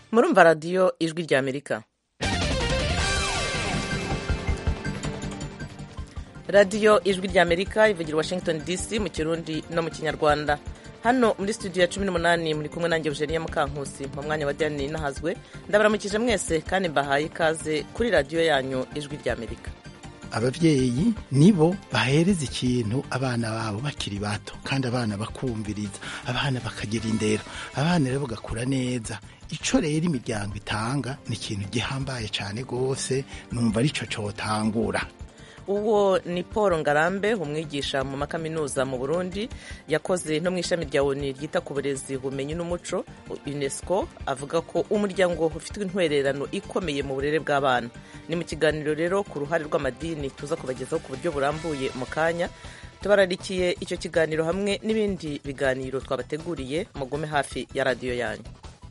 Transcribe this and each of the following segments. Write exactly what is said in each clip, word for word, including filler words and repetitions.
murumva radiyo ijwi rya amerika. radiyo ijwi rya amerika ivugira washington dc mu kirundi no mu kinyarwanda. hano muri studio ya cumi n'umunani muri kumwe nanjye Eugenia Mukankusi mu mwanya wa Diane Nahazwe. ndabaramukije mwese kandi mbahaye ikaze kuri radiyo yanyu ijwi rya amerika. Abavyeyi nibo bahereza ikintu abana babo bakiri bato, kandi abana bakumviriza, abana bakagira indero, abana rero bagakura neza. Ico rero imiryango itanga ni ikintu gihambaye cane gose, numva arico cotangura. Uwo ni Paul Ngarambe, umwigisha mu makaminuza mu Burundi, yakoze no mu ishami rya O N U ryita ku burezi, ubumenyi n'umuco UNESCO. Avuga ko umuryango ufite intwererano ikomeye mu burere bw'abana. Ni mu kiganiro rero ku ruhare rw'amadini tuza kubagezaho ku buryo burambuye mu kanya. Tubararikiye icyo kiganiro hamwe n'ibindi biganiro twabateguriye. Mugume hafi ya radiyo yanyu.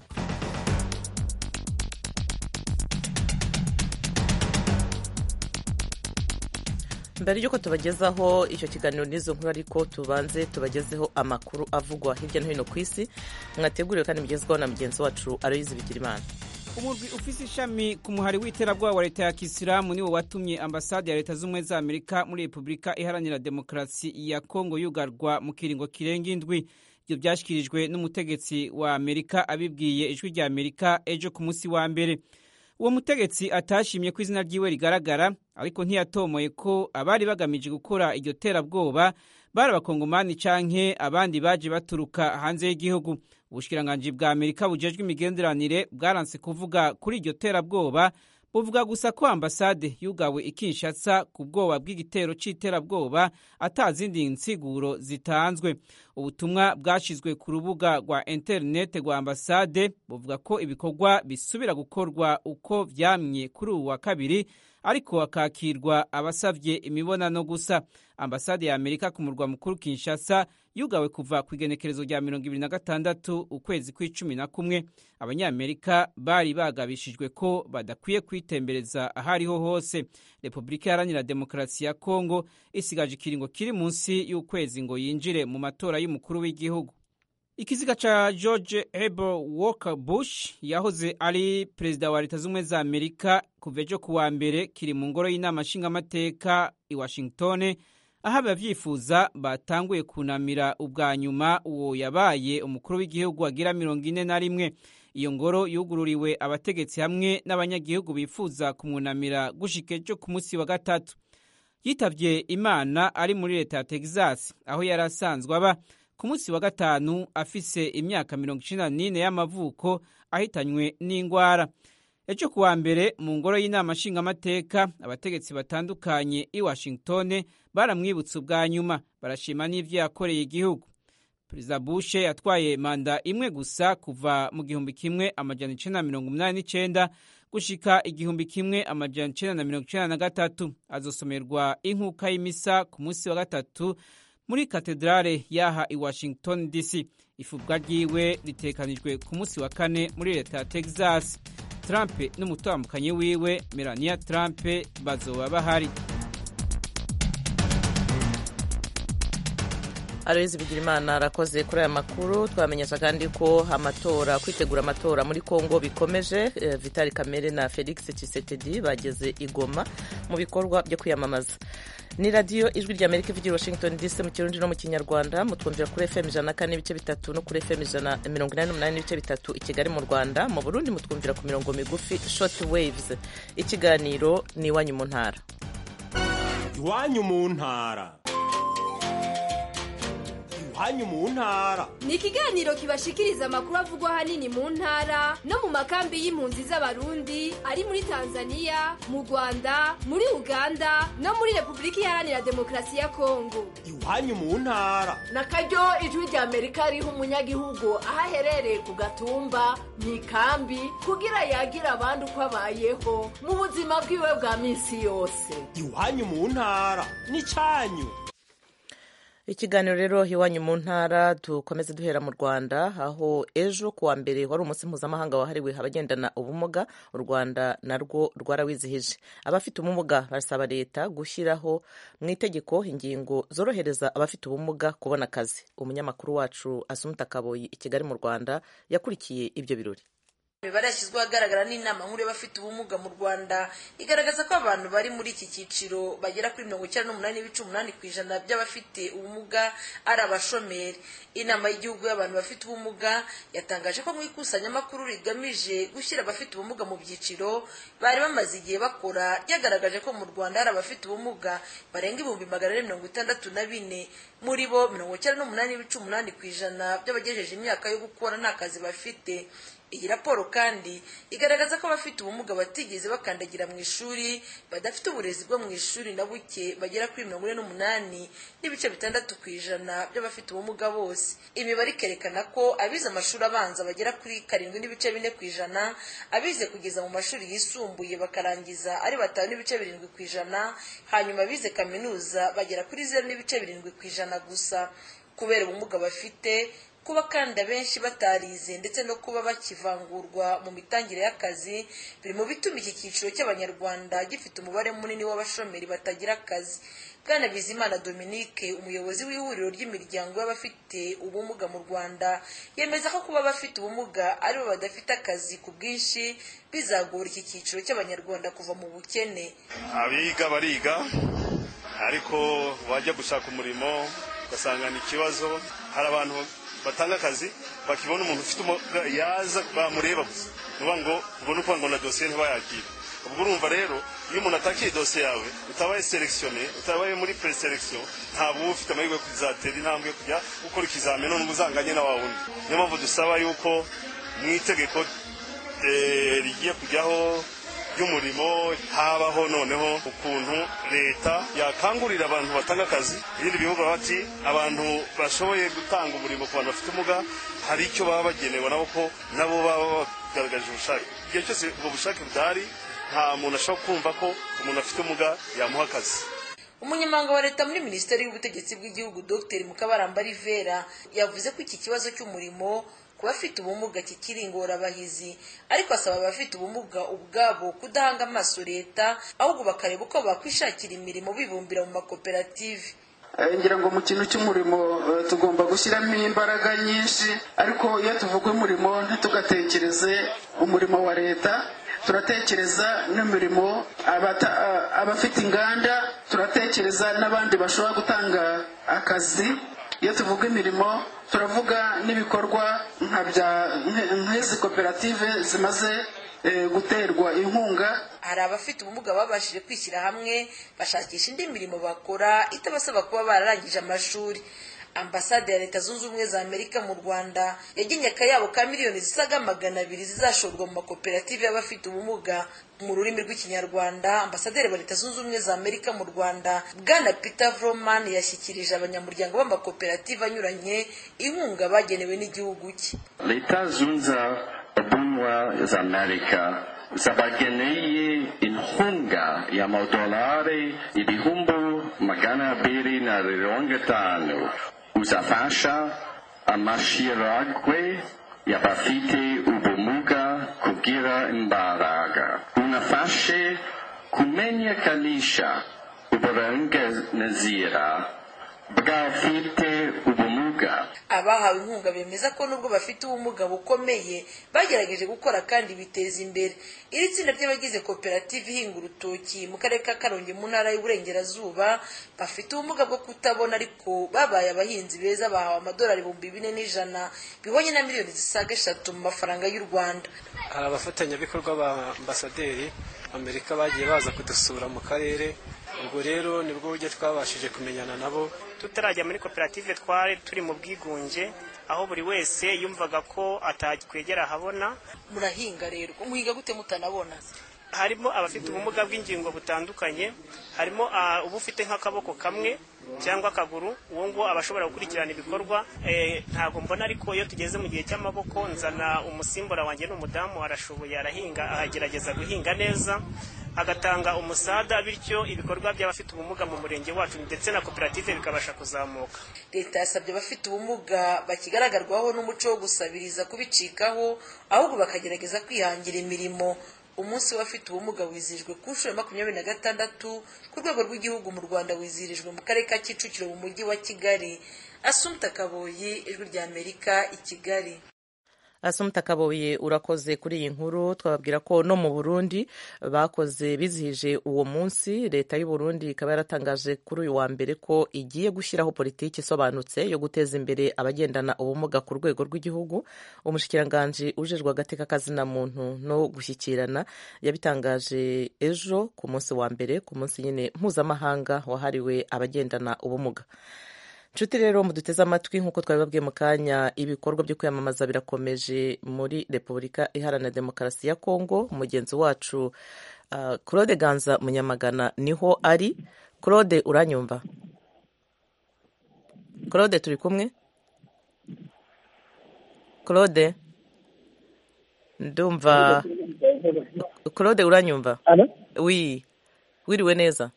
Mbere yuko tubagezaho icyo kiganiro n'izo nkuru, ariko tubanze tubagezeho amakuru avugwa hirya no hino ku isi, mwateguriwe kandi mugezweho na mugenzi wacu Aloyizi Bigirimana. Umurwi ufise ishami ku muhari w'iterabwoba wa leta ya Kisilamu niwo watumye ambasade ya leta z'ubumwe za Amerika muri Repubulika Iharanira Demokarasi ya Kongo yugarwa mu kiringo kirenga indwi. Ibyo byashyikirijwe n'umutegetsi wa Amerika abibwiye ijwi rya Amerika ejo ku munsi wa mbere. Uwo mutegetsi atashimye ko izina ryiwe rigaragara, ariko ntiyatomoye ko abari bagamije gukora iryo terabwoba bari abakongomani canke abandi baje baturuka hanze y'igihugu. Ubushikiranganji bwa Amerika bujejwe imigenderanire bwaranse kuvuga kuri iryo terabwoba, buvuga gusa ko ambasade yugawe i Kinshasa ku bwoba bw'igitero c'iterabwoba atazindi nsiguro zitanzwe. Ubutumwa bwashizwe ku rubuga rwa internet rwa ambasade buvuga ko ibikorwa bisubira gukorwa uko vyamye kuri uwa kabiri, ariko hakakirwa abasavye imibonano gusa. Ambasade ya Amerika ku murwa mukuru Kinshasa yugawe kuva ku igenekerezo rya mirongo ibiri na gatandatu ukwezi kw'icumi na kumwe. Abanyamerika bari bagabishijwe ko badakwiye kwitembereza ahariho hose. Repubulika Iharanira Demokarasi ya Kongo isigaje ikiringo kiri munsi y'ukwezi ngo yinjire mu matora y'umukuru w'igihugu. Ikiziga cha George Herbert Walker Bush yahoze ari perezida wa leta z'ubumwe za Amerika kuva ejo kuwa mbere kiri mu ngoro y'inama nshingamateka i Washington, aho abavyifuza batanguye kunamira ubwa nyuma uwo yabaye umukuru w'igihugu agira mirongo ine na rimwe. Iyo ngoro yugururiwe abategetsi hamwe n'abanyagihugu bifuza kumwunamira gushika ejo ku munsi wa gatatu. Yitavye Imana ari muri leta ya Texas, aho yari asanzwe aba, ku munsi wa gatanu afise imyaka mirongo icenda n'ine y'amavuko, ahitanywe n'ingwara. Ejo kuwa mbere mu ngoro y'inama nshingamateka abategetsi batandukanye i Washington baramwibutsa ubwa nyuma, barashima n'ivyo yakoreye igihugu. Perezida Bush yatwaye manda imwe gusa kuva mu gihumbi kimwe amajana icenda na mirongo umunani n'icenda gushika igihumbi kimwe amajana icenda na mirongo icenda na gatatu. Azosomerwa inkuka y'imisa ku munsi wa gatatu muri katedrale yaha i Washington D C. Ifubwa ryiwe ritekanijwe ku munsi wa kane muri leta ya Texas. Trump n'umutambukanyi wiwe Melania Trump bazoba bahari. Aloyizi Bigirimana arakoze kuri aya makuru. Twamenyesha kandi ko amatora kwitegura amatora muri Kongo bikomeje. Vital Kamerhe na Felix Tshisekedi bageze i Goma mu bikorwa byo kwiyamamaza. Ni radiyo ijwi rya Amerika ivugira Washington D C mu kirundi no mu kinyarwanda. Mutwumvira kuri F M ijana na kane n'ibice bitatu no kuri F M ijana mirongo inani n'umunani n'ibice bitatu i Kigali mu Rwanda. Mu Burundi mutwumvira ku mirongo migufi short waves. Ikiganiro ni iwanyu mu ntara. Iwanyu mu ntara. Iwanyu mu ntara ni ikiganiro kibashikiriza amakuru avugwa hanini mu ntara no mu makambi y'impunzi z'abarundi ari muri Tanzania, mu Rwanda, muri Uganda no muri Repubulika Iharanira Demokarasi ya Kongo. Iwanyu mu ntara nakaryo ijwi rya Amerika riha umunyagihugu aho aherereye ku gatumba mu ikambi kugira yagira abandi uko abayeho mu buzima bwiwe bwa minsi yose. Iwanyu mu ntara ni canyu. Ikiganiro rero iwanyu mu ntara dukomeze duhera mu Rwanda, aho ejo kuwa mbere wari umunsi mpuzamahanga wahariwe abagendana ubumuga. U Rwanda narwo rwarawizihije. Abafite ubumuga barasaba leta gushyiraho mu itegeko ingingo zorohereza abafite ubumuga kubona akazi. Umunyamakuru wacu Asumta Kaboyi i Kigali mu Rwanda yakurikiye ibyo birori. imibare yashyizweho ahagaragara n'inama nkuru y'abafite ubumuga mu Rwanda igaragaza ko abantu bari muri iki cyiciro bagera kuri mirongo icyenda n'umunani n'ibice umunani ku ijana by'abafite ubumuga ari abashomeri. Inama y'igihugu y'abantu bafite ubumuga yatangaje ko mu ikusanyamakuru rigamije gushyira abafite ubumuga mu byiciro bari bamaze igihe bakora ryagaragaje ko mu Rwanda hari abafite ubumuga barenga ibihumbi magana ane mirongo itandatu na bine, muri bo mirongo icyenda n'umunani n'ibice umunani ku ijana by'abagejeje imyaka yo gukora nta kazi bafite. Iyi raporo kandi igaragaza ko abafite ubumuga batigeze bakandagira mu ishuri, badafite uburezi bwo mu ishuri na buke bagera kuri mirongo ine n'umunani n'ibice bitandatu ku ijana by'abafite ubumuga bose. Imibare ikerekana ko abize amashuri abanza bagera kuri karindwi n'ibice bine ku ijana, abize kugeza mu mashuri yisumbuye bakarangiza ari batanu n'ibice birindwi ku ijana, hanyuma abize kaminuza bagera kuri zeru n'ibice birindwi ku ijana gusa. Kubera ubumuga bafite, kuba kandi abenshi batarize ndetse no kuba bakivangurwa mu mitangire y'akazi biri mu bituma iki cyiciro cy'abanyarwanda gifite umubare munini w'abashomeri batagira akazi. Bwana Bizimana Dominique, umuyobozi w'ihuriro ry'imiryango y'abafite ubumuga mu Rwanda, yemeza ko kuba abafite ubumuga aribo badafite akazi ku bwinshi bizagora iki cyiciro cy'abanyarwanda kuva mu bukene. Abiga bariga ariko wajya gushaka umurimo ugasanga ni ikibazo. Hari abantu batanga akazi bakibona umuntu ufite umuga yaza bamureba gusa nuba ngo ubone uko ngo na dossier ntibayakira. Ubwo urumva rero iyo umuntu atakiye dossier yawe utabaye selectionné, utabaye muri pre-selection, ntabwo ufite amahirwe kuzatera intambwe kujya gukora ikizamini none uzanganye na wawundi. Niyo mpamvu dusaba yuko mu itegeko rigiye kujyaho y'umurimo habaho noneho ukuntu leta yakangurira abantu batanga akazi. Ibindi bihugu bati abantu bashoboye gutanga umurimo ku bantu bafite umuga hari icyo baba bagenewe nabo ko nabo baba bagaragaje ubushake. Igihe cyose ubwo bushake budahari nta muntu ashobora kumva ko umuntu afite umuga yamuha akazi. Umunyamabanga wa leta muri Minisiteri y'Ubutegetsi bw'Igihugu Dr Mukabaramba Rivera yavuze ko iki kibazo cy'umurimo ku bafite ubumuga kikiri ingorabahizi, ariko asaba abafite ubumuga ubwabo kudahanga amaso leta ahubwo bakareba uko bakwishakira imirimo bibumbira mu makoperative. Ngira ngo mu kintu cy'umurimo tugomba gushyiramo imbaraga nyinshi, ariko iyo tuvuga umurimo ntitugatekereze umurimo wa leta, turatekereza n'imirimo abafite inganda, turatekereza n'abandi bashobora gutanga akazi. Iyo tuvuga imirimo turavuga n'ibikorwa nka bya nk'izi koperative zimaze guterwa inkunga. Hari abafite ubumuga babashije kwishyira hamwe bashakisha indi mirimo bakora itabasaba kuba bararangije amashuri. Ambasade ya Leta Zunze Ubumwe za Amerika mu Rwanda yagenye akayabo ka miliyoni zisaga magana abiri zizashorwa mu makoperative y'abafite ubumuga. Mu rurimi rw'ikinyarwanda, Ambasaderi wa Leta Zunze Ubumwe za Amerika mu Rwanda Bwana Peter Vroman yashyikirije abanyamuryango b'amakoperative anyuranye inkunga bagenewe n'igihugu cye. Leta Zunze Ubumwe za Amerika zabageneye inkunga y'amadolari ibihumbi magana abiri na mirongo itanu uzafasha amashirahamwe y'abafite ubumuga kugira imbaraga. Unafashe kumenyekanisha uburenganzira bw'abafite ubumuga. Abahawe inkunga bemeza ko nubwo bafite ubumuga bukomeye bagerageje gukora kandi biteza imbere. Iri tsinda ry'abagize koperative ihinga urutoki mu karere ka Karongi mu ntara y'Uburengerazuba bafite ubumuga bwo kutabona ariko babaye abahinzi beza bahawe amadolari ibihumbi bine n'ijana bibonye na miliyoni zisaga eshatu mu mafaranga y'u Rwanda. Hari abafatanyabikorwa ba Ambasaderi Amerika bagiye baza kudusura mu karere, ubwo rero nibwo buryo twabashije kumenyana nabo. Tutarajya muri koperative twari turi mu bwigunge aho buri wese yumvaga ko atakwegera habona. Murahinga rero umuhinga gute mutanabona? Harimo abafite ubumuga bw'ingingo butandukanye, harimo ubu ufite nk'akaboko kamwe cyangwa akaguru, uwo ngo abashobora gukurikirana ibikorwa. Eh, ntago mbona ariko iyo tugeze mu gihe cy'amaboko nzana umusimbura wanjye n'umudamu arashoboye arahinga, agerageza guhinga neza agatanga umusada, bityo ibikorwa by'abafite ubumuga mu murenge wacu ndetse na koperative bikabasha kuzamuka. Leta yasabye abafite ubumuga bakigaragarwaho n'umuco wo gusabiriza kubicikaho ahubwo bakagerageza kwihangira imirimo. Umunsi w'abafite ubumuga wizihijwe ku nshuro ya makumyabiri na gatandatu ku rwego rw'igihugu mu Rwanda, wizihirijwe mu karere ka Kicukiro mu mujyi wa Kigali. Assumpta Kaboyi, Ijwi rya Amerika, i Kigali. Asumta Kaboye urakoze kuri iyi nkuru. Twababwira ko no mu Burundi bakoze bizihije uwo munsi. Leta y'u Burundi ikaba yaratangaje kuri uyu wa mbere ko igiye gushyiraho politiki isobanutse yo guteza imbere abagendana ubumuga ku rwego rw'igihugu. Umushikiranganji ujejwe agateka kazina muntu no gushyikirana yabitangaje ejo ku munsi wa mbere, ku munsi nyine mpuzamahanga wahariwe abagendana ubumuga. Nshuti rero muduteze amatwi nk'uko twabibabwiye mu kanya, ibikorwa byo kwiyamamaza birakomeje muri Repubulika Iharanira Demokarasi ya Kongo. Umugenzi wacu uh, Claude Ganza Munyamagana niho ari. Claude uranyumva? Claude turi kumwe? Claude ndumva. Claude uranyumva? Oui. Wiriwe neza?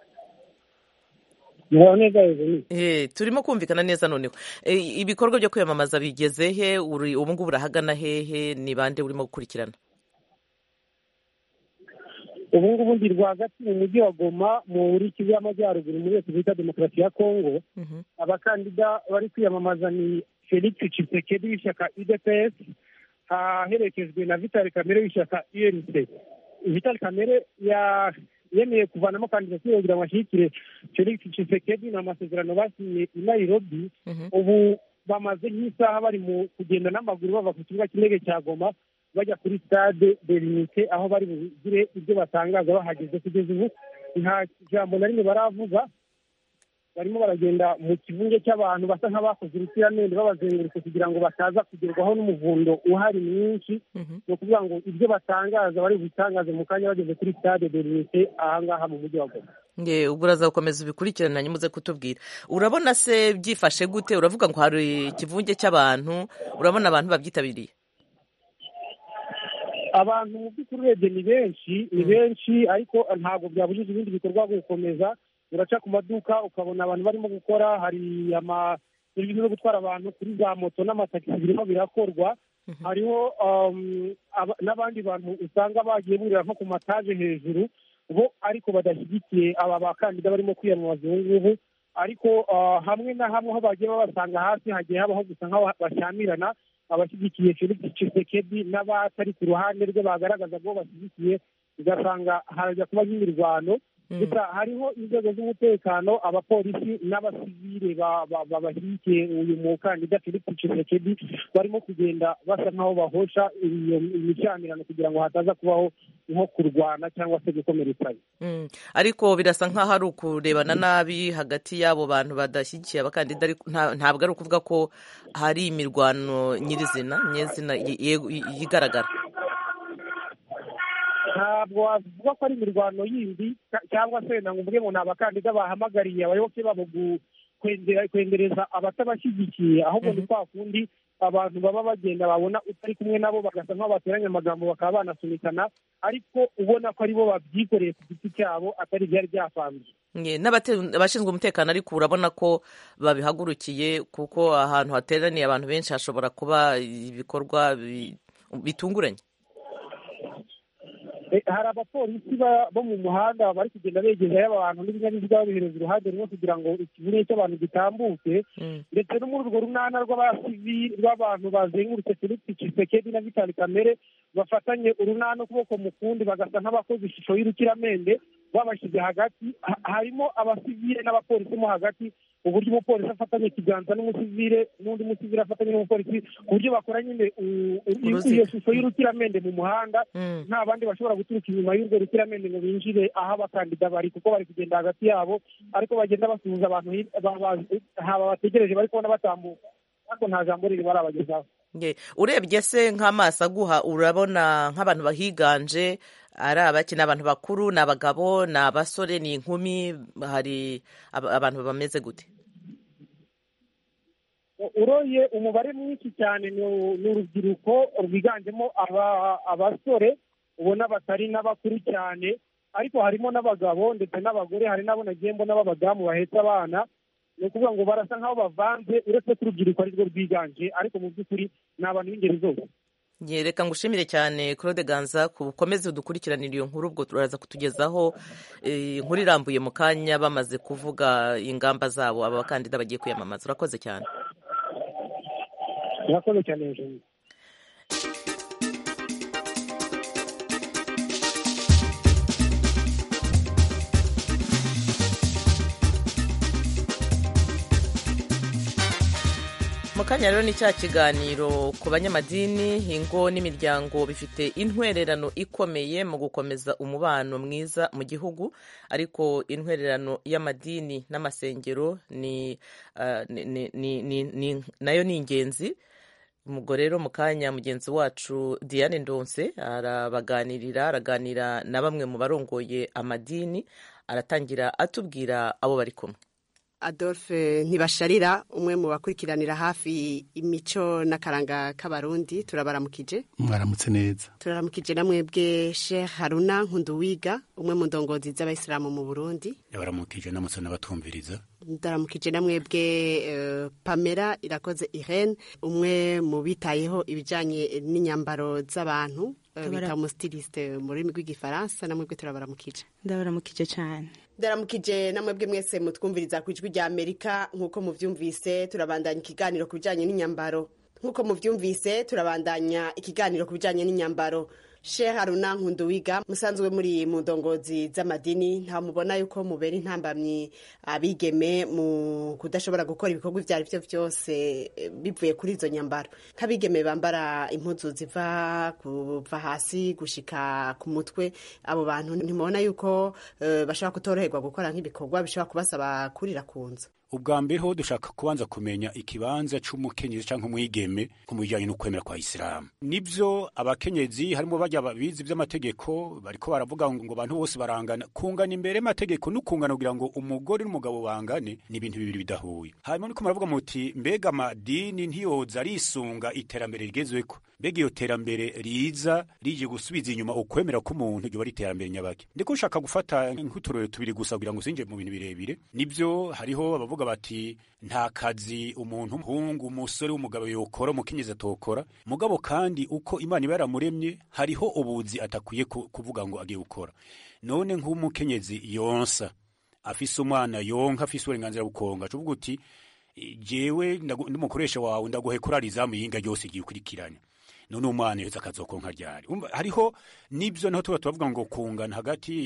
Eh, turimo kumvikana neza noneho. Eh, ibikorwa byo kwiyamamaza bigeze he? Uri ubu ngubu urahagana hehe? Ni bande urimo gukurikirana? Ubu ngubu ndi rwagati mu mujyi wa Goma muri Kivu y'Amajyaruguru muri Repubulika Demokarasi ya Kongo. Mm-hmm. Abakandida bari kwiyamamaza ni Felix Tshisekedi w'ishyaka U D P S, aherekejwe na Vital Kamerhe w'ishyaka U N C. Vital Kamerhe ya yemeye kuvanamo kandidatire kugira ngo ashyigikire Felix Tshisekedi n'amasezerano basinye i Nairobi. Mm-hmm. Ubu bamaze nk'isaha bari mu kugenda n'amaguru bava ku kibuga cy'indege cya Goma bajya kuri stade de l'Unité, aho bari bugire ibyo batangaza bahageze. Kugeza ubu nta jambo na rimwe baravuga, barimo baragenda mu kivunge cy'abantu basa nk'abakoze urukiramende babazengurutse kugira ngo bataza kugerwaho n'umuvundo uhari mwinshi. Mm-hmm. No kuvuga ngo ibyo batangaza bari butangaze mu kanya bageze kuri stade de l'Unité ahangaha mu mujyi wa Goma. Nge ubwo uraza gukomeza ubikurikirana nyumuze kutubwira. Urabona se byifashe gute? Uravuga ngo hari ikivunge cy'abantu, urabona abantu babyitabiriye? Abantu mu by'ukuri urebye ni benshi, ni benshi, ariko ntabwo byabujije ibindi bikorwa gukomeza. Uraca ku maduka ukabona abantu barimo gukora, hari ama serivisi zo gutwara abantu kuri za moto n'amatagisi birimo birakorwa. Mm-hmm. Hariho um, n'abandi bantu usanga bagiye burira nko ku mataje hejuru, bo ariko badashyigikiye aba bakandida barimo kwiyamamaza ubu ngubu. Ariko uh, hamwe na hamwe aho bagiye babasanga hasi hagiye habaho gusa nk'aho bashyamirana, abashyigikiye Felix Tshisekedi n'abatari ku ruhande rwe bagaragaza ko bashyigikiye, ugasanga harajya kuba nk'imirwano. Gusa hariho inzego z'umutekano, abapolisi n'abasivile babashyigikiye uyu mukandida Felix Tshisekedi barimo kugenda basa nk'aho bahosha iyo imishyamirano kugira ngo hataza kubaho nko kurwana cyangwa se gukomeretsanya. Mm. Ariko birasa nk'aho ari ukurebana nabi hagati y'abo bantu badashyigikiye abakandida, ntabwo ari ukuvuga ko hari imirwano nyirizina nyezina yigaragara. Ntabwo wavuga ko ari imirwano yindi cyangwa se ngo mvuge ngo ni abakandida bahamagariye abayoboke babo kwendereza abatabashyigikiye, ahubwo ni kwa kundi abantu baba bagenda babona utari kumwe nabo bagasa nk'aho bateranya amagambo bakaba banasunikana, ariko ubona ko aribo babyikoreye ku giti cyabo atari byari byapanzwe. N'abashinzwe umutekano ariko urabona ko babihagurukiye, kuko ahantu hateraniye abantu benshi hashobora kuba ibikorwa bitunguranye. Hari abapolisi bo mu muhanda bari kugenda begezayo abantu n'ibinyabiziga babihereza uruhande rumwe kugira ngo ikivunge cy'abantu gitambuke. Ndetse no muri urwo runana rw'abasivili rw'abantu bazengurutse Felix Tshisekedi na Vital Kamerhe bafatanye urunana ukuboko mu kundi bagasa nk'abakoze ishusho y'urukiramende babashyize hagati. Harimo abasivile n'abapolisi mo hagati, uburyo umupolisi afatanye ikiganza n'umusivile n'undi musivile afatanye n'umupolisi, ku buryo bakora nyine iyo shusho y'urukiramende mu muhanda. Nta bandi bashobora guturuka inyuma y'urwo rukiramende ngo binjire aho abakandida bari, kuko bari kugenda hagati yabo ariko bagenda basuhuza abantu haba bategereje bari kubona batambuka, ariko nta jambo riri barabagezaho. Urebye se nk'amaso aguha, urabona nk'abantu bahiganje ari abakina, abantu bakuru, ni abagabo, ni abasore, ni inkumi, hari abantu bameze gute? Uroye umubare mwinshi cyane ni urubyiruko rwiganjemo abasore ubona batari n'abakuru cyane, ariko harimo n'abagabo ndetse n'abagore, hari n'abo nagiye mbona b'abadamu bahetse abana. Ni ukuvuga ngo barasa nk'aho bavanze, uretse ko urubyiruko ari rwo rwiganje, ariko mu by'ukuri ni abantu b'ingeri zose. Reka ngushimire cyane Claude Ganza, ukomeze udukurikiranira iyo nkuru, ubwo turaza kutugezaho inkuru irambuye mu kanya bamaze kuvuga ingamba zabo aba bakandida bagiye kwiyamamaza. Urakoze cyane. Urakoze cyane. kanya rero ni cya kiganiro ku banyamadini, ingo n'imiryango bifite intwererano ikomeye mu gukomeza umubano mwiza mu gihugu, ariko intwererano y'amadini n'amasengero ni, uh, ni, ni, ni, ni, ni nayo ni ingenzi. Umugore rero mu kanya mugenzi wacu Diane Ndonse arabaganirira araganira na bamwe mu barongoye amadini, aratangira atubwira abo bari kumwe. Adolphe Ntibasharira, umwe mu bakurikiranira hafi imico n'akaranga k'abarundi, turabaramukije. Mwaramutse neza. Turaramukije namwebwe Sheikh Haruna Nkunduwiga, umwe mu ndongozi z'abayisilamu mu Burundi. Yabaramukije namutse n'abatumviriza. Ndaramukije namwebwe uh, Pamela Irakoze Irene, umwe mu bitayeho ibijanye n'inyambaro z'abantu, uh, bita umustiliste mu rurimi rw'igifaransa. Namwebwe turabaramukije. Ndabaramukije cyane. Ndaramukije namwebwe mwese mutwumviriza ku ijwi rya Amerika. Nk'uko muvyumvise turabandanya ikiganiro ku bijanye n'inyambaro. Nk'uko muvyumvise turabandanya ikiganiro ku bijanye n'inyambaro. Sheikh Haruna Nkunduwiga, musanzwe muri mu ndongozi z'amadini, nta mubona yuko mubera intambamyi abigeme mu kudashobora gukora ibikorwa ivyo ari byo byose bivuye kuri izo nyambaro? Nk'abigeme bambara impuzu ziva kuva hasi gushika ku mutwe, abo bantu ntimubona yuko uh, bashobora kutoroherwa gukora nk'ibikorwa bishobora kubasaba kurira ku nzu? Ubwa mbere ho dushaka kubanza kumenya ikibanza c'umukenyezi canke umwigeme ku bijanye no kwemera kwa Islam. Nivyo abakenyezi harimo bajya babizi vy'amategeko bariko baravuga ngo abantu bose barangana, kungana imbere y'amategeko no kungana kugira ngo umugore n'umugabo bangane ni ibintu bibiri bidahuye. Hanyuma niko maravuga muti mbega amadini ntiyoza risunga iterambere rigezweko, mbega iyo terambere riza rije gusubiza inyuma ukwemera k'umuntu ryo bari iterambere nyabaki. Ndiko ushaka gufata nk'uturore tubiri gusa kugira ngo sinje mu bintu birebire. Nivyo hariho abavuga bati nta kazi umuntu umuhungu umusore w'umugabo yokora umukenyezi atokora, mugabo kandi uko Imana iba yaramuremye hariho ubuzi atakwiye kuvuga ngo agiye gukora. None nk'umukenyezi yonsa afise umwana yonka afise uburenganzira bukonga, cuvuga uti jewe ndumukoresha wawe ndaguhe kurariza mu yinga yose igiye ukurikiranya, none umwana yose akazokonka ryari. Hariho nibyo naho tuba tuvuga ngo kungana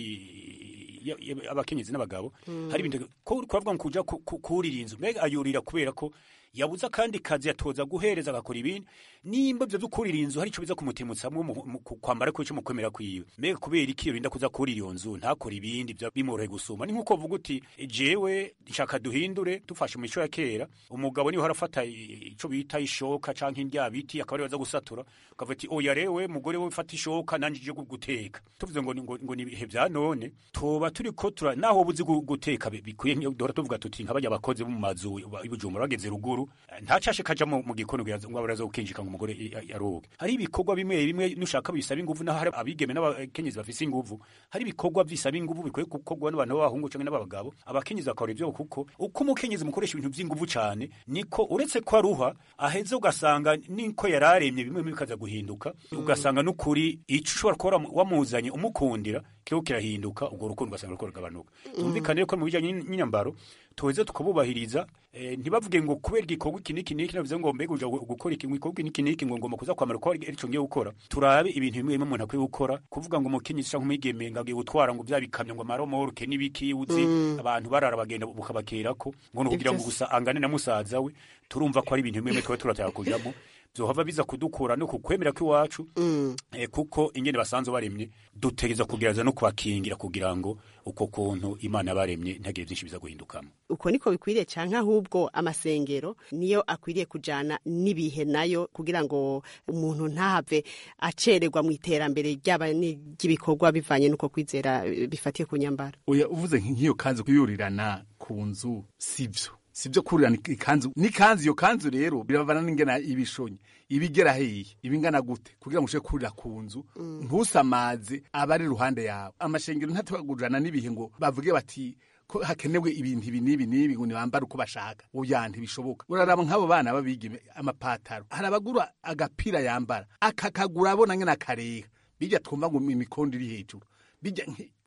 hagati abakenyezi n'abagabo. Mm. Hari ibintu ko twavuga ngo kuja kurira inzu, mbega ayurira kubera ko yabuza kandi kazi yatoza guhereza agakora ibindi, nimba byo kurira inzu hari ico biza kumutimutsamwe kwambara ko ico mukwemera kwiwe, mbega kubera iki yorinda kuza kurira iyo nzu ntakora ibindi byo bimorohe gusuma. Ni nkuko vuga uti jewe nshaka duhindure dufashe mu ico ya kera, umugabo niho harafata ico bita ishoka canke indya biti akaba baza gusatura, ukavuga ati oya rewe mugore we ufata ishoka nanje je guteka. Tuvuze ngo ngo, ngo ni bihe bya none toba turi ko tura naho buzi guteka bikuye dora tuvuga tuti nk'abajya abakozi bo mu mazu ibujumbura bageze ruguru ntacashe kaja mu gikono ngo abaraza gukinjika ngo umugore yaroge. Hari ibikorwa bimwe bimwe nushaka bisaba inguvu, naho hari abigeme n'abakenyezi bafise inguvu, hari ibikorwa bisaba inguvu bikwiye gukorwa n'abantu b'abahungu canke n'abagabo. Abakenyezi bakora ivyo kuko uko umukenyezi mukoresha ibintu vy'inguvu cane niko uretse ko aruha aheze ugasanga niko yararemye bimwe bikaza guhinduka. Mm. Ugasanga n'ukuri ico ushobora gukora wamuzanye umukundira kiko kirahinduka, ubwo rukundo ugasanga ruko rugabanuka. Mm. Tumvikane ko mu bijanye n'inyambaro tuweze tukabubahiriza, eh, ntibavuge ngo kubera igikorwa iki niki niki navuze ngo mbega uja gukora iki gikorwa iki niki ngo ngoma kuza kwamara ko ari cyo ngiye gukora. Turabe ibintu bimwe bimwe umuntu akwiye gukora, kuvuga ngo umukenyezi canke umwigeme ngagiye gutwara ngo byabikamye ngo maromoroke nibiki uzi. Mm. Abantu barara bagenda bukabakerako ngo no kugira ngo gusa angane na musaza we. Turumva ko ari ibintu bimwe twa turataka kujamo byohava biza kudukura no kukwemera kw'iwacu. Mm. eh, kuko ingene basanzwe baremye dutegeza kugiraza no kubakingira kugira ngo uko kuntu Imana baremye ntagire byinshi biza guhindukamo. Uko niko bikwiriye canke ahubwo amasengero niyo akwiriye kujana nibihe nayo kugira ngo umuntu ntahave acererwa mu iterambere ry'aba n'igibikorwa bivanye nuko kwizera bifatiye ku nyambara. Oya uvuze nk'iyo kanzu kuyurirana ku nzu sivyo sibyo kurirana ikanzu ni kanzu. Iyo kanzu rero biravana n'ingena ibishonye ibigera heyi ibingana gute kugira ngo ushe kurira ku nzu. Mm. Ntusamaze abari ruhande yawe. Amashengero ntatwagurana n'ibihe ngo bavuge bati ko hakenewe ibintu ibi nibi nibi ngo nibambara uko bashaka. Oya ntibishoboka. Uraraba nk'abo bana babigime amapataro, harabagura agapira yambara akakagura abona ngena kareha bijya twumva ngo imikondo iri hejuru bijya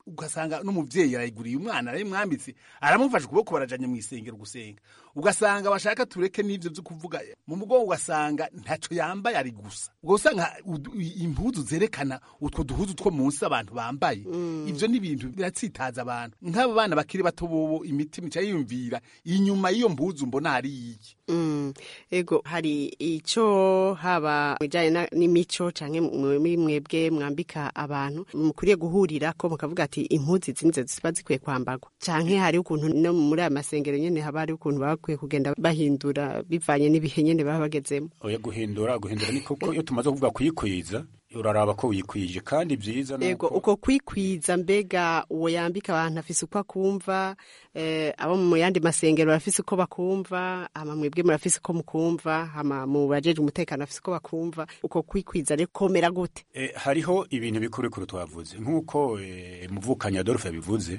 ugasanga n'umuvyeyi arayiguriye umwana arayimwambitse aramufasha ukuboko barajanye mu isengero gusenga ugasanga bashaka tureke n'ivyo vyo kuvuga mu mugongo ugasanga ntaco yambaye ari gusa ubwo usanga impuzu zerekana utwo duhuzu two munsi abantu bambaye mm. ivyo ni ibintu biratsitaza abantu nk'abo bana bakiri bato bobo imitima ica yiyumvira inyuma y'iyo mpuzu mbona hari iki mm. ego hari ico haba mwijanye n'imico canke muri mwebwe mwambika abantu mukuriye guhurira ko mukavuga ati impuzu zinze ziba zikwiye kwambarwa canke hari ukuntu no muri aya masengero nyene haba hari ukuntu bakwiye kugenda bahindura bivanye n'ibihe nyene baba bagezemo oya guhindura guhindura ni koko iyo tumaze kuvuga kuyikwiza uraraba ko wikwije kandi byiza nuko ego uko kwikwiza mbega uwo yambika abantu afise uko akumva eh, abo mu yandi masengero bafise uko bakumva ama mwebwe murafise uko mukumva ama mu bajeje umutekano afise uko bakumva uko kwikwiza rero komera gute eh, hariho ibintu bikuru kuri twavuze nkuko eh, muvukanya Adolphe bivuze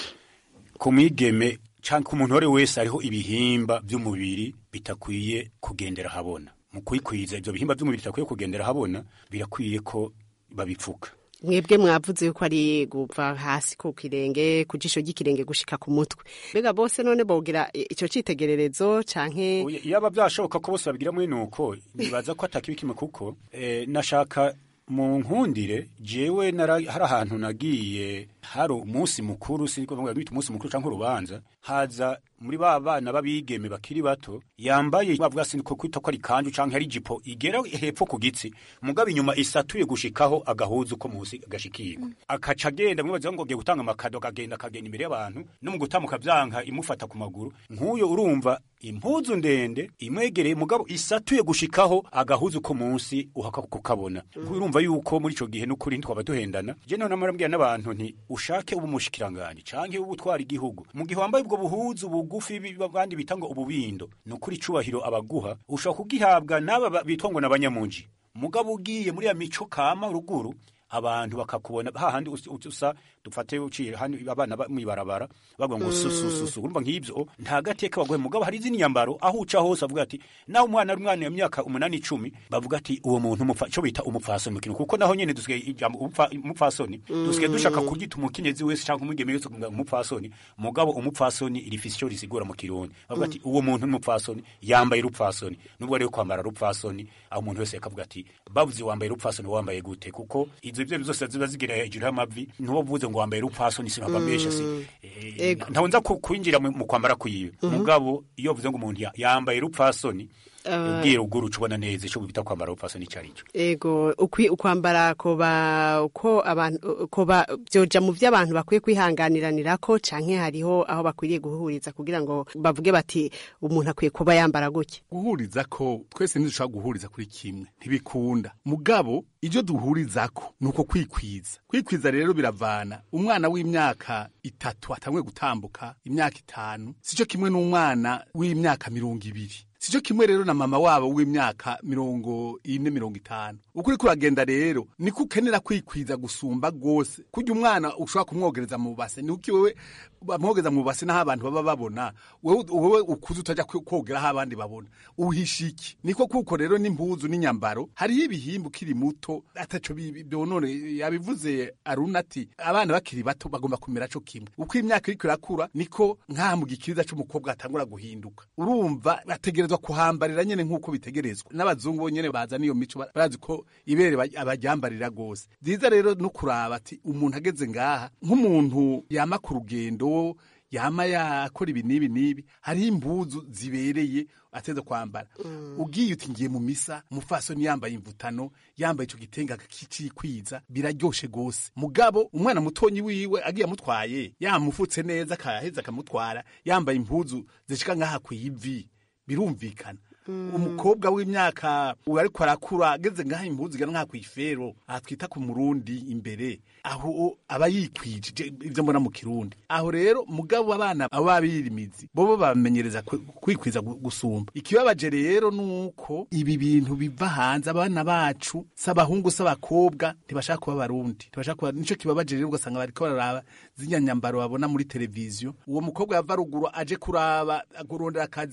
kumigeme canke umuntu wari wese hariho ibihimba by'umubiri bitakwiye kugendera habona mu kwikwiza ivyo bihimba by'umubiri bitakwiye kugendera habona birakwiye ko babipfuka mwebwe mwavuze yuko ari guva hasi ku kirenge ku jisho ry'ikirenge gushika ku mutwe mbega bose none bogira ico citegererezo canke yaba byashoboka ko bose babigira muri nuko nibaza ko atakibikime kuko eh, nashaka mu nkundire jewe hari ahantu nagiye hari umunsi mukuru siniko ngo bita umunsi mukuru canke urubanza haza muri ba bana babigeme bakiri bato yambaye bavuga siniko kwita ko ari kanju canke ari jipo igera hepfo ku gitsi mugabo inyuma isatuye gushikaho agahuzu ko musi agashikirwa mm. akaca agenda mwibaza ngo giye gutanga amakado kagenda kagenda imbere y'abantu no mu gutamuka byanka imufata ku maguru nk'uyo urumva impuzu ndende imwegereye mugabo isatuye gushikaho agahuzu ko munsi uhaka kukabona mm. urumva yuko muri ico gihe n'ukuri ntwaba duhendana je none namarambwiye n'abantu nti ushake ubu mushikiranganje canke ubu twari igihugu mu gihe wambaye ubwo buhuzu bugufi bandi bitanga ububindo n'ukuri cubahiro abaguha ushaka kugihabwa n'aba bitwa ngo nabanyamunji mugabo ugiye muri ya mico kama ruguru abantu bakakubona hahandi usa dufate uciye hano abana mwibarabara bagwa ngo susususu urumva nk'ivyo nta gateka bagwe mugabo hari izini nyambaro aho uca hose avuga ati naho umwana ari umwana ya myaka umunani icumi bavuga ati uwo muntu umupfa cyo bita umupfasoni mukino kuko naho nyene dusigaye ijambo umupfasoni dusigaye dushaka kugita umukenyezi wese cyangwa umugeme wese kuvuga umupfasoni mugabo umupfasoni irifise cyo risigura mu kirundi bavuga ati uwo muntu umupfasoni yambaye urupfasoni nubwo rero kwambara urupfasoni aho umuntu wese akavuga ati bavuze wambaye urupfasoni wambaye gute kuko izo ibyo byose ziba zigira hejuru y'amavi niho buvuze ngo wambaye urupfasoni sinabambesha si ntawonza kwinjira mu kwambara kuyiwe mugabo iyo vuze ngo umuntu yambaye urupfasoni ubwira ubwo rucubona neza cyo bita kwambara urupfasoni cyarico ego ukwi ukwambara ko ba uko abantu ko ba byoja mu by'abantu bakwiye kwihanganiranira ko canke hariho aho bakwiriye guhuriza kugira ngo bavuge bati umuntu akwiye kuba yambara guke guhuriza ko twese ntidushaka guhuriza kuri kimwe ntibikunda mugabo ivyo duhurizako nuko kwikwiza kwikwiza rero biravana umwana w'imyaka itatu atamwe gutambuka imyaka itanu sico kimwe n'umwana w'imyaka mirongo ibiri sico kimwe rero na mama wabo w'imyaka mirongo ine mirongo itanu ukuri kuragenda rero niko ukenera kwikwiza gusumba gose kurya umwana ushobora kumwogereza mu base ni uki wewe bamwogeza mu base naho abantu baba babona wewe wewe ukuze utaja kwogera aho abandi babona uhishiki niko kuko rero n'impuzu n'inyambaro hari ibihimbu kiri muto ataco byonone yabivuze arunati abana bakiri bato bagomba kumera cyo kimwe uko imyaka iriko irakura niko nka mu gikiriza cy'umukobwa atangura guhinduka urumva bategerezwa kuhambarira nyene nkuko bitegerezwa n'abazungu nyene baza niyo mico barazi ko ibere abajyambarira gose ziza rero no kuraba ati umuntu ageze ngaha nk'umuntu yama ku rugendo yama yakora ibi nibi nibi hari impuzu zibereye ateze kwambara mm. ugiye uti ngiye mu misa mufasoni yambaye imvutano yambaye ico gitenga kicikwiza biraryoshe gose mugabo umwana mutonyi wiwe agiye amutwaye yamufutse neza kaheza akamutwara yambaye impuzu zishika ngaha kwivi birumvikana mm. umukobwa w'imyaka ariko arakura ageze ngaha impuzu gana nka kwifero atwita ku murundi imbere aho aba yikwije ivyo mbona mu kirundi aho rero mugabo abana ababirimizi bobo bamenyereza kwikwiza gusumba ikibabaje rero nuko ibi bintu biva hanze abana bacu sabahungu sabakobwa ntibashaka kuba barundi ntibashaka kuba nico kibabaje rero ugasanga bariko bararaba zinyanyambaro babona muri televiziyo uwo mukobwa yava ruguru aje kuraba agurondera akazi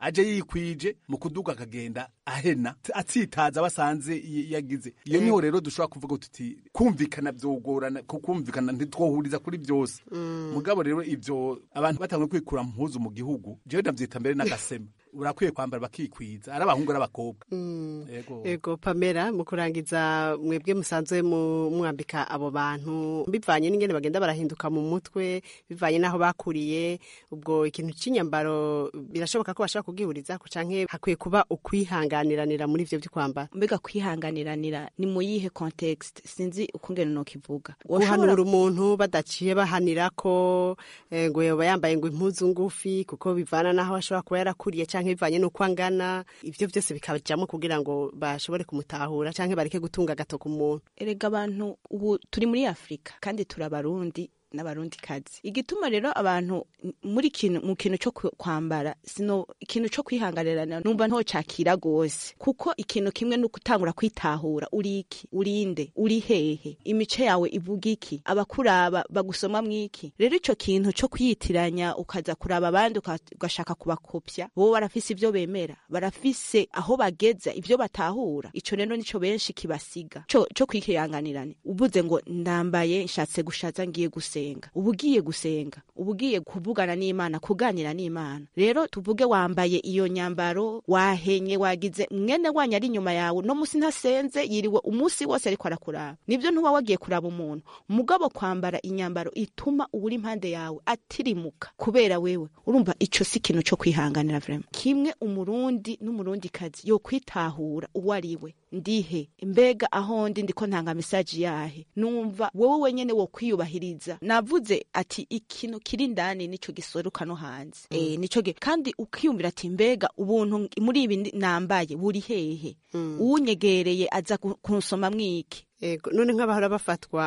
aje yikwije mu kuduga akagenda ahena atsitaza basanze yagize iyo niho rero dushobora kuvuga tuti kumvikana byogorana kukumvikana ntitwohuriza kuri byose mugabo rero ivyo abantu batangwe kwikura mpuzu mu gihugu jewe ndavyita mbere n'agasema urakwiye kwambara bakikwiza ari abahungu n'abakobwa yego yego Pamela mu kurangiza mwebwe musanzwe mwambika abo bantu bivanye n'ingene bagenda barahinduka mu mutwe bivanye naho bakuriye ubwo ikintu c'inyambaro birashoboka ko bashaka kugihuriza ko canke hakwiye kuba ukwihanganiranira muri ivyo by'ukwambara mbega kwihanganiranira ni mu yihe context sinzi ukungene no kivuga guhanura umuntu badaciye bahanira ko ngo yoba yambaye ngo impuzu ngufi kuko bivana naho ashobora kuba yarakuriye canke bivanye nuko angana ivyo byose bikabajamo kugira ngo bashobore kumutahura canke bareke gutunga gatoko umuntu erega abantu ubu turi muri Afrika kandi turabarundi n'abarundi kazi igituma rero abantu muri kintu mu kintu cyo kwambara sino ikintu cyo kwihangarira numva nto cakira gose kuko ikintu kimwe no gutangura kwitahura uri iki urinde uri hehe imice yawe ivuga iki abakuraba bagusoma mwiki rero ico kintu cyo kwiyitiranya ukaza kuraba abandi ugashaka kubakopya bo barafise ivyo bemera barafise aho bageza ivyo batahura ico rero nico benshi kibasiga cyo cyo kwikiyanganirane ubuze ngo ndambaye nshatse gushaza ngiye guse ubugiye gusenga ubugiye kuvugana n'Imana kuganira n'Imana rero tuvuge wambaye iyo nyambaro wahenye wagize mwene wanya ari nyuma yawe no musi ntasenze yiriwe umunsi wose ariko arakuraba nibyo ntuba wagiye kuraba umuntu mugabo kwambara inyambaro ituma uri impande yawe atirimuka kubera wewe urumva ico si kintu cyo kwihanganira vraiment kimwe umurundi n'umurundi kazi yo kwitahura uwariwe ndihe mbega aho ndi ndiko ntanga message yahe numva wowe wenyene wo kwiyubahiriza navuze ati ikintu kiri ndani nico gisoruka no hanze mm. eh nico kandi ukiyumvira ati mbega ubuntu muri ibi nambaye buri hehe mm. unyegereye aza kunsoma mwiki Ego none nk'abahora bafatwa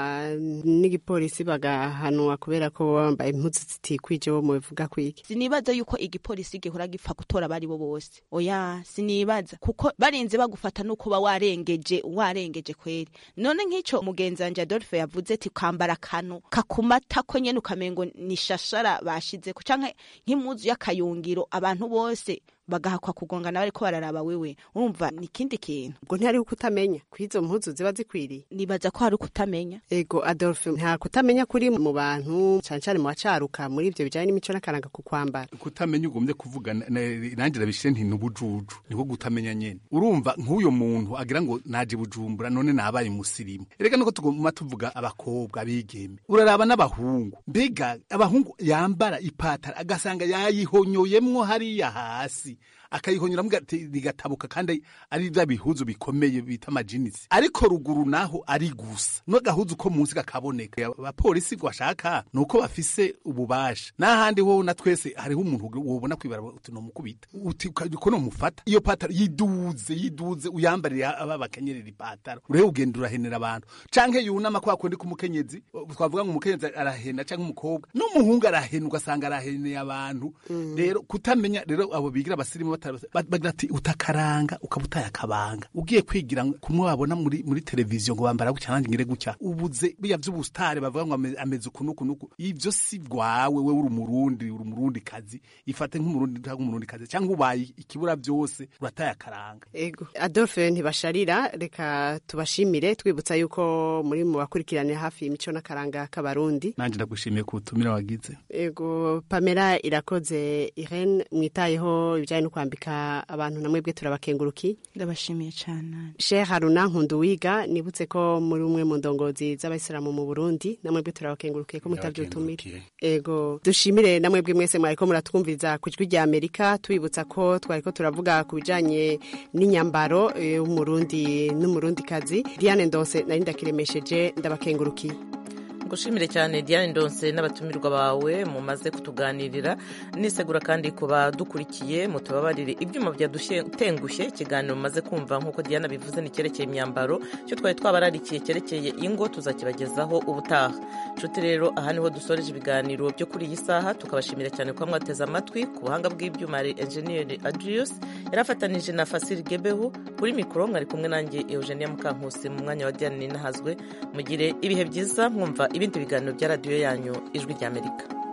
n'igipolisi bagahanwa kubera ko bambaye impuzu zitikwije bo muvuga kwiki sinibaza yuko igipolisi gihora gipfa gutora bari bo bose oya sinibaza kuko barinze bagufata nuko ba warengeje warengeje kweri none nk'ico mugenzanje Adolphe yavuze ati kwambara kano kakumata ko nyene ukamengo nishashara bashize ko canke nk'impuzu y'akayungiro abantu bose bagahakwa kugongana bariko bararaba wewe urumva ni kindi kintu ubwo ntihari kutamenya kwizo mpuzu ziba zikwiriye nibaza ko hari kutamenya ego Adolphe nta kutamenya kuri mu bantu cyane cyane mu bacaruka muri ivyo bijanye n'imico n'akaranga ku kwambara kutamenya ugomvye kuvuga nanjye rabishe nti nubujuju niko gutamenya nyene urumva nk'uyo muntu agira ngo naje bujumbura none nabaye musirimu erega nuko tugomba tuvuga abakobwa bigeme uraraba n'abahungu mbega abahungu yambara ipatara agasanga yayihonyoyemwo hariya hasi akayihonyura rigatabuka kandi ari bya bihuzu bikomeye bita amajinisi ariko ruguru naho ari gusa no gahuzu ko munsi kakaboneka abapolisi gwashaka nuko bafise ububasha n'ahandi ho na twese hariho umuntu wobona kwibara utuno mukubita uti ko no mufata iyo patara yiduze yiduze uyambarira aba bakenyerera ipatara urehe ugenda urahenera abantu canke yunama kwa kundi kumukenyezi twavuga ngo umukenyezi arahena canke umukobwa n'umuhungu arahena ugasanga araheneye abantu rero kutamenya rero abo bigira abasirimu bagira ati utakaranga ukabutaya akabanga ugiye kwigira kumwe babona muri muri televiziyo ngo bambara gucya nanjye ngire gucya ubuze biya by'ubustare bavuga ngo ameze kunuku nuku ivyo si bwawe we uri umurundi uri umurundi kazi ifate nk'umurundi ntago umurundi kazi cyangwa ubaye ikibura byose urataya akaranga ego Adolphe ntibasharira reka tubashimire twibutsa yuko muri mu bakurikirane hafi imico n'akaranga k'abarundi nanje ndagushimiye ku butumire wagize ego Pamela Irakoze Irene mwitayeho ibijanye no kwambika abantu namwe bwe turabakenguruki ndabashimiye cyane Sheikh Haruna Nkunduwiga nibutse ko muri umwe mu ndongozi z'abayisilamu mu Burundi namwe bwe turabakengurukiye ko mutavye utumire ego dushimire namwe bwe mwese mwariko muratwumviriza ku jwi rya Amerika twibutsa ko twariko turavuga ku bijanye n'inyambaro y'umurundi n'umurundi kazi Diane Ndonse nari ndakiremesheje ndabakengurukiye ngushimire cyane Diane Ndonse n'abatumirwa bawe mumaze kutuganirira nisegura kandi kuba dukurikiye mutubabarire ibyuma byadutengushye ikiganiro mumaze kumva nk'uko Diane bivuze ni cyerekeye imyambaro cyo twari twabararikiye cyerekeye ingo tuzakibagezaho ubutaha nshuti rero aha niho dusoreje ibiganiro byo kuri iyi saha tukabashimira cyane ko mwateze amatwi ku buhanga bw'ibyuma ari engineer Adrius yarafatanije na Fasili Gebehu kuri mikoro mwari kumwe nanjye Eugenia Mukankusi mu mwanya wa Diane Ninahazwe mugire ibihe byiza mwumva ibindi biganiro bya radio yanyu ijwi ry'Amerika.